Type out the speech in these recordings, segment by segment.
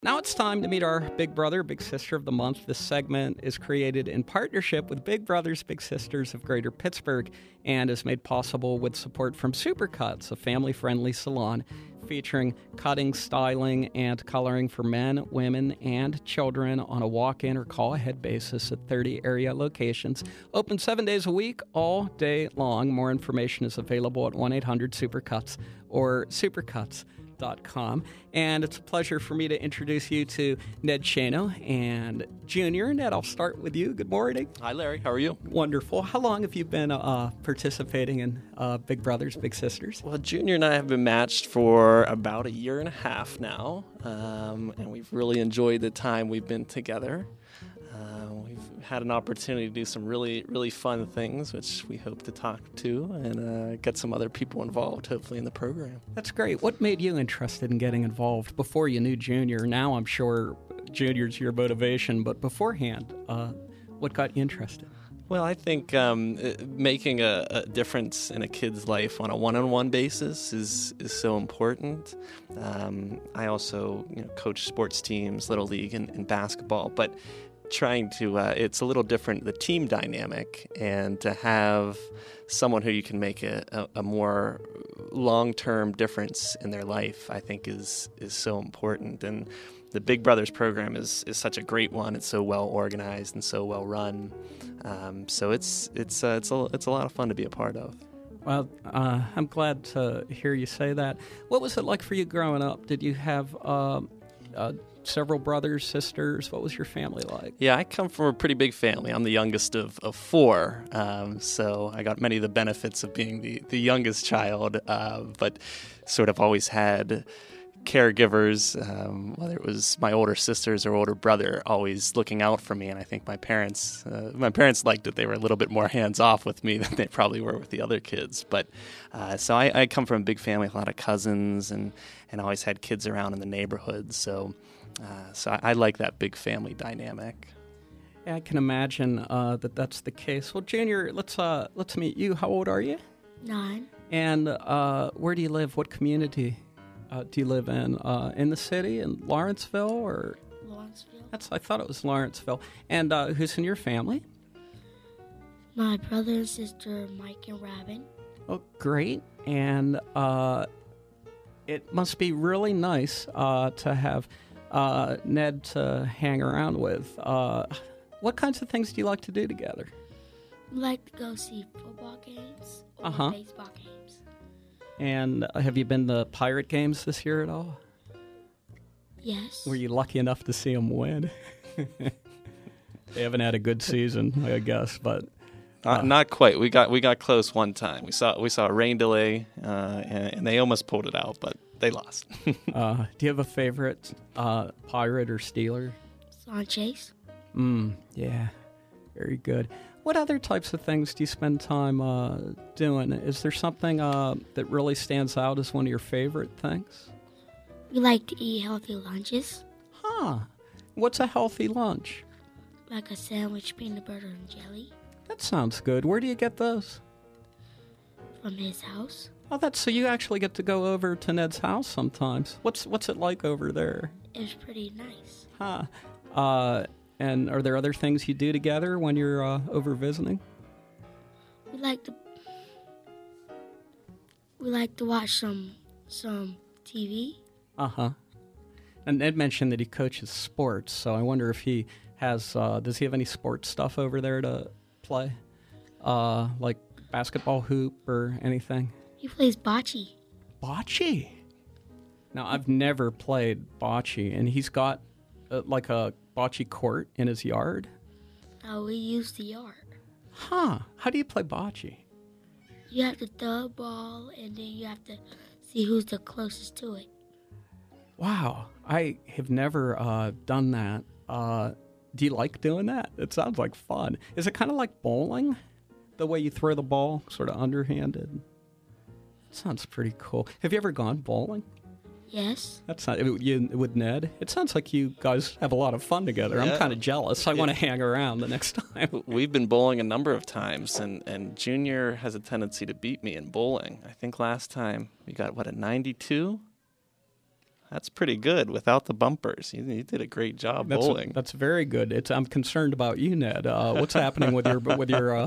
Now it's time to meet our Big Brother, Big Sister of the Month. This segment is created in partnership with Big Brothers, Big Sisters of Greater Pittsburgh and is made possible with support from Supercuts, a family-friendly salon featuring cutting, styling, and coloring for men, women, and children on a walk-in or call-ahead basis at 30 area locations. Open 7 days a week, all day long. More information is available at 1-800-SUPERCUTS or supercuts.com. And it's a pleasure for me to introduce you to Ned Shano and Junior. Ned, I'll start with you. Good morning. Hi, Larry. How are you? Wonderful. How long have you been participating in Big Brothers, Big Sisters? Well, Junior and I have been matched for about 1.5 years now, and we've really enjoyed the time we've been together. We've had an opportunity to do some really, really fun things, which we hope to talk to and get some other people involved, hopefully, in the program. That's great. What made you interested in getting involved before you knew Junior? Now I'm sure Junior's your motivation, but beforehand, what got you interested? Well, I think making a difference in a kid's life on a one-on-one basis is so important. I also coach sports teams, Little League and basketball, but trying to, it's a little different, the team dynamic, and to have someone who you can make a more long-term difference in their life, I think is so important. And the Big Brothers program is such a great one. It's so well organized and so well run. So it's a lot of fun to be a part of. Well, I'm glad to hear you say that. What was it like for you growing up? Did you have several brothers, sisters? What was your family like? Yeah, I come from a pretty big family. I'm the youngest of four, so I got many of the benefits of being the youngest child, but sort of always had caregivers, whether it was my older sisters or older brother, always looking out for me. And I think my parents liked it. They were a little bit more hands-off with me than they probably were with the other kids. But so I come from a big family, a lot of cousins, and always had kids around in the neighborhood. So I like that big family dynamic. Yeah, I can imagine that's the case. Well, Junior, let's meet you. How old are you? 9. And where do you live? What community do you live in the city, in Lawrenceville, or? Lawrenceville. I thought it was Lawrenceville. And who's in your family? My brother and sister, Mike and Robin. Oh, great. And it must be really nice to have Ned to hang around with. What kinds of things do you like to do together? We like to go see football games or baseball games. And have you been to Pirate games this year at all? Yes. Were you lucky enough to see them win? They haven't had a good season, I guess, but not quite. We got close one time. We saw a rain delay, and they almost pulled it out, but they lost. Do you have a favorite Pirate or Steeler? Sanchez. Yeah, very good. What other types of things do you spend time doing? Is there something that really stands out as one of your favorite things? We like to eat healthy lunches. Huh. What's a healthy lunch? Like a sandwich, peanut butter, and jelly. That sounds good. Where do you get those? From his house. Oh, so you actually get to go over to Ned's house sometimes. What's it like over there? It's pretty nice. Huh. And are there other things you do together when you're over visiting? We like to watch some TV. And Ned mentioned that he coaches sports, so I wonder if he has. Does he have any sports stuff over there to play, like basketball hoop or anything? He plays bocce. Bocce. Now I've never played bocce, and he's got like a bocce court in his yard? We use the yard. Huh. How do you play bocce? You have to throw a ball, and then you have to see who's the closest to it. Wow. I have never done that. Do you like doing that? It sounds like fun. Is it kind of like bowling? The way you throw the ball, sort of underhanded? Sounds pretty cool. Have you ever gone bowling? Yes. That's not you with Ned. It sounds like you guys have a lot of fun together. Yeah. I'm kind of jealous. I want to hang around the next time. We've been bowling a number of times, and Junior has a tendency to beat me in bowling. I think last time we got, a 92? That's pretty good without the bumpers. You did a great job bowling. That's very good. I'm concerned about you, Ned. What's happening with your?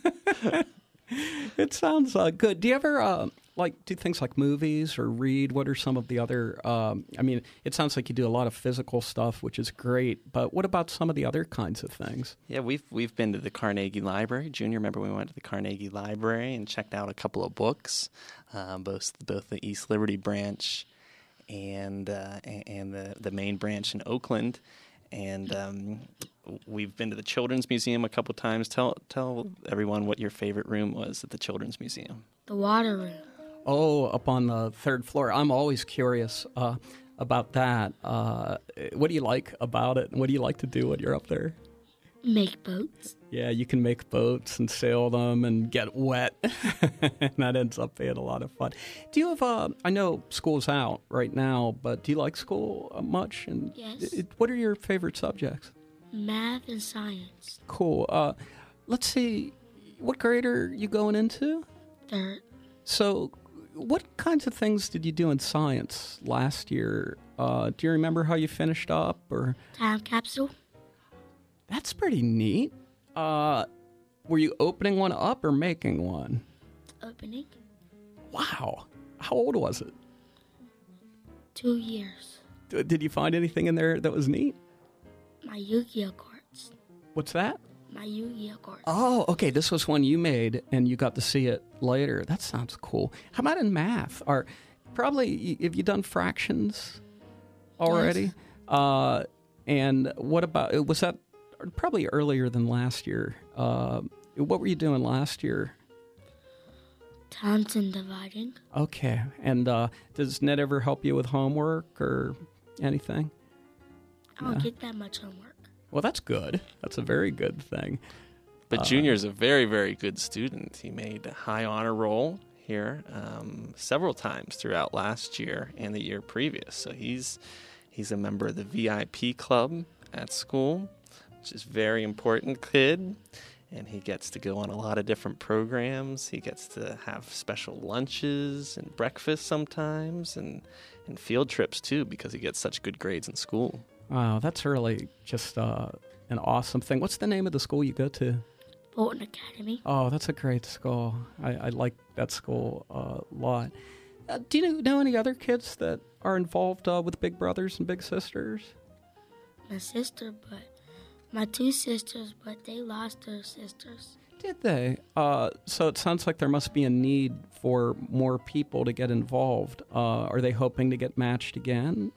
It sounds good. Do you ever do things like movies or read? What are some of the other? It sounds like you do a lot of physical stuff, which is great. But what about some of the other kinds of things? Yeah, we've been to the Carnegie Library. Junior, remember we went to the Carnegie Library and checked out a couple of books, both the East Liberty branch and the main branch in Oakland. And we've been to the Children's Museum a couple times. Tell everyone what your favorite room was at the Children's Museum. The water room. Oh, up on the third floor. I'm always curious about that. What do you like about it? What do you like to do when you're up there? Make boats. Yeah, you can make boats and sail them and get wet. And that ends up being a lot of fun. Do you have, I know school's out right now, but do you like school much? And Yes. What are your favorite subjects? Math and science. Cool. Let's see, what grade are you going into? Third. So what kinds of things did you do in science last year? Do you remember how you finished up? Or Time capsule. That's pretty neat. Were you opening one up or making one? Opening. Wow. How old was it? 2 years. Did you find anything in there that was neat? My Yu-Gi-Oh cards. What's that? My Yu-Gi-Oh cards. Oh, okay. This was one you made, and you got to see it later. That sounds cool. How about in math? Or probably, have you done fractions already? Yes. And what about, was that probably earlier than last year? What were you doing last year? Times and dividing. Okay. And does Ned ever help you with homework or anything? I don't get that much homework. Well, that's good. That's a very good thing. But Junior's a very, very good student. He made a high honor roll here several times throughout last year and the year previous. So he's a member of the VIP club at school, which is a very important kid. And he gets to go on a lot of different programs. He gets to have special lunches and breakfast sometimes and field trips too because he gets such good grades in school. Wow, that's really just an awesome thing. What's the name of the school you go to? Bolton Academy. Oh, that's a great school. I like that school a lot. Do you know any other kids that are involved with Big Brothers and Big Sisters? My sister, but my 2 sisters, but they lost their sisters. Did they? So it sounds like there must be a need for more people to get involved. Are they hoping to get matched again?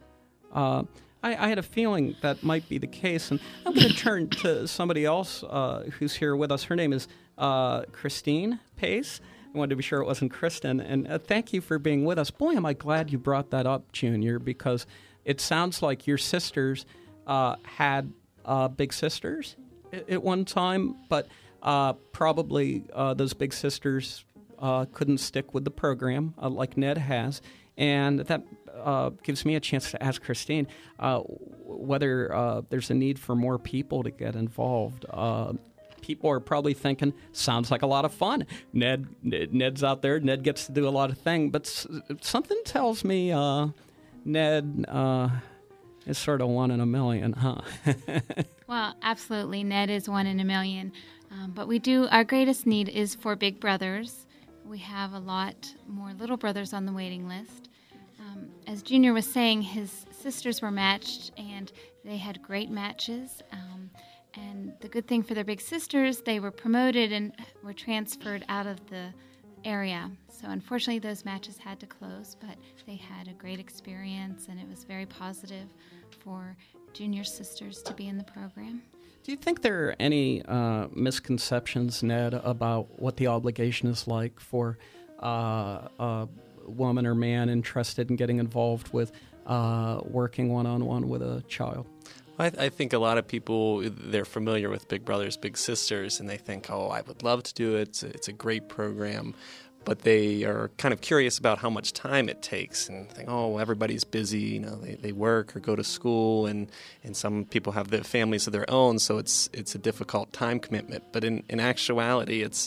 I had a feeling that might be the case, and I'm going to turn to somebody else who's here with us. Her name is Christine Pace. I wanted to be sure it wasn't Kristen, and thank you for being with us. Boy, am I glad you brought that up, Junior, because it sounds like your sisters had big sisters at one time, but probably those big sisters couldn't stick with the program like Ned has, and that gives me a chance to ask Christine whether there's a need for more people to get involved. People are probably thinking, sounds like a lot of fun. Ned's out there. Ned gets to do a lot of things, but something tells me Ned is sort of 1 in a million, huh? Well, absolutely. Ned is 1 in a million. But our greatest need is for big brothers. We have a lot more little brothers on the waiting list. As Junior was saying, his sisters were matched, and they had great matches. And the good thing for their big sisters, they were promoted and were transferred out of the area. So unfortunately, those matches had to close, but they had a great experience, and it was very positive for Junior's sisters to be in the program. Do you think there are any misconceptions, Ned, about what the obligation is like for a woman or man interested in getting involved with working one-on-one with a child? I think a lot of people, they're familiar with Big Brothers Big Sisters, and they think, oh, I would love to do it. It's a great program. But they are kind of curious about how much time it takes and think, oh, everybody's busy. They work or go to school, and some people have their families of their own, so it's a difficult time commitment. But in actuality, it's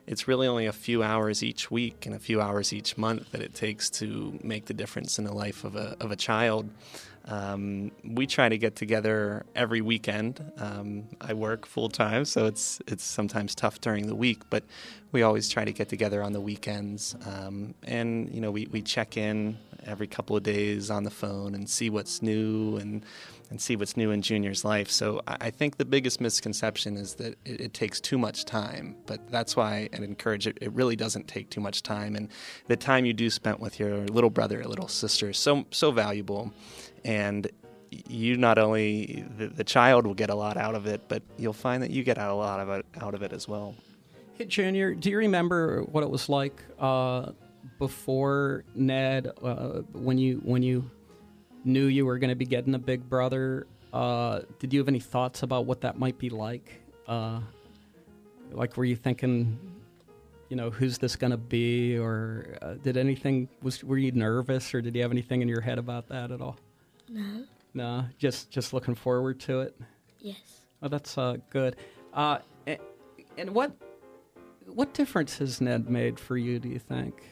it's really only a few hours each week and a few hours each month that it takes to make the difference in the life of a child. We try to get together every weekend. I work full time, so it's sometimes tough during the week, but we always try to get together on the weekends. And we check in every couple of days on the phone and see what's new and see what's new in Junior's life. So I think the biggest misconception is that it takes too much time, but that's why I encourage it. It really doesn't take too much time, and the time you do spent with your little brother or little sister is so valuable. And you not only, the child will get a lot out of it, but you'll find that you get a lot out of it as well. Hey, Junior, do you remember what it was like before Ned, when you knew you were going to be getting a big brother? Did you have any thoughts about what that might be like? Like, were you thinking, who's this going to be? Or were you nervous, or did you have anything in your head about that at all? No. No, just looking forward to it? Yes. Oh, that's good. And what difference has Ned made for you, do you think?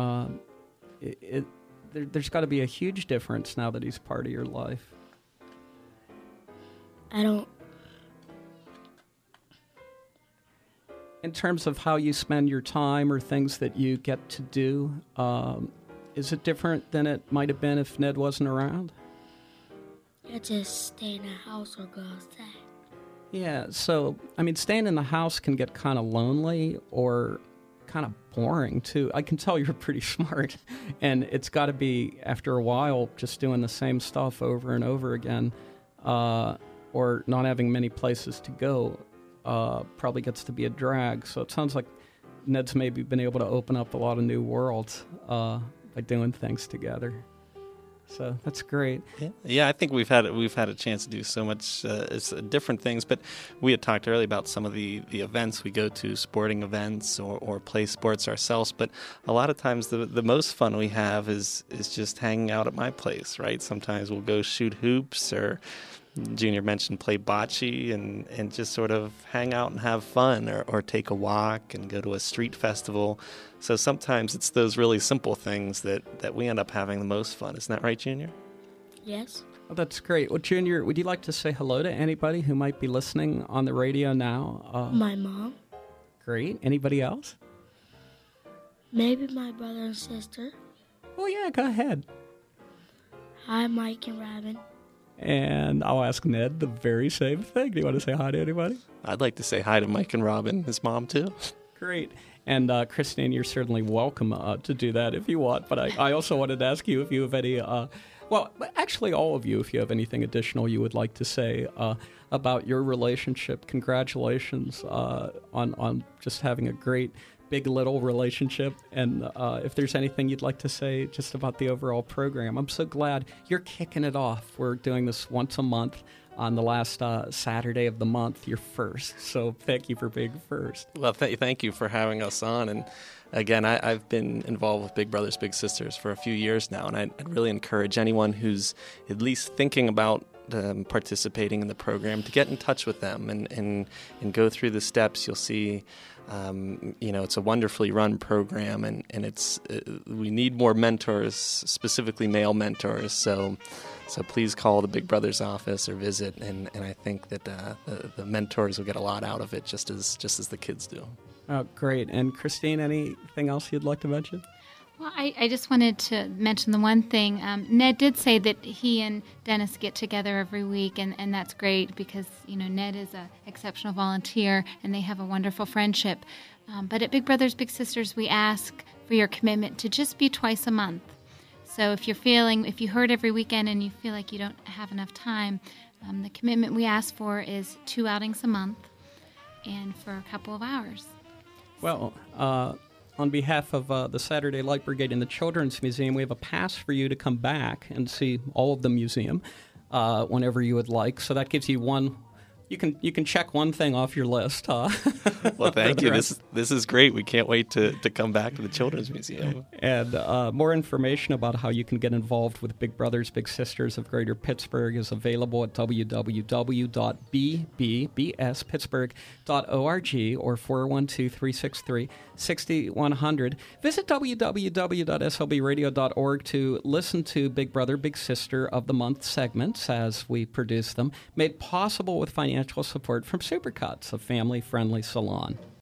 There's got to be a huge difference now that he's part of your life. In terms of how you spend your time or things that you get to do, is it different than it might have been if Ned wasn't around? I just stay in the house or go outside. Yeah, so, staying in the house can get kind of lonely or kind of boring, too. I can tell you're pretty smart, and it's got to be, after a while, just doing the same stuff over and over again, or not having many places to go probably gets to be a drag. So it sounds like Ned's maybe been able to open up a lot of new worlds by doing things together. So that's great. Yeah, I think we've had a chance to do so much different things. But we had talked earlier about some of the events we go to, sporting events or play sports ourselves. But a lot of times the most fun we have is just hanging out at my place, right? Sometimes we'll go shoot hoops, or Junior mentioned play bocce, and just sort of hang out and have fun, or take a walk and go to a street festival. So sometimes it's those really simple things that we end up having the most fun. Isn't that right, Junior? Yes. Oh, that's great. Well, Junior, would you like to say hello to anybody who might be listening on the radio now? My mom. Great. Anybody else? Maybe my brother and sister. Oh, yeah, go ahead. Hi, Mike and Robin. And I'll ask Ned the very same thing. Do you want to say hi to anybody? I'd like to say hi to Mike and Robin, his mom, too. Great. And Christine, you're certainly welcome to do that if you want. But I also wanted to ask you if you have any, actually all of you, if you have anything additional you would like to say about your relationship. Congratulations on just having a great big little relationship. And if there's anything you'd like to say just about the overall program. I'm so glad you're kicking it off. We're doing this once a month on the last Saturday of the month. You're first, so thank you for being first. Well, thank you for having us on. And again, I've been involved with Big Brothers Big Sisters for a few years now, and I'd really encourage anyone who's at least thinking about participating in the program to get in touch with them and go through the steps. You'll see it's a wonderfully run program, and it's we need more mentors, specifically male mentors. So please call the Big Brothers office or visit, and I think that the mentors will get a lot out of it, just as the kids do. Oh, great. And Christine, anything else you'd like to mention? Well, I just wanted to mention the one thing. Ned did say that he and Dennis get together every week, and that's great because, Ned is an exceptional volunteer, and they have a wonderful friendship. But at Big Brothers Big Sisters, we ask for your commitment to just be twice a month. So if you heard every weekend and you feel like you don't have enough time, the commitment we ask for is 2 outings a month and for a couple of hours. Well, on behalf of the Saturday Light Brigade and the Children's Museum, we have a pass for you to come back and see all of the museum whenever you would like. So that gives you one You can check one thing off your list, huh? Well, thank you. This is great. We can't wait to come back to the Children's Museum. And more information about how you can get involved with Big Brothers Big Sisters of Greater Pittsburgh is available at www.bbspittsburgh.org or 412-363-6100. Visit www.slbradio.org to listen to Big Brother Big Sister of the Month segments as we produce them, made possible with financial support from Supercuts, a family-friendly salon.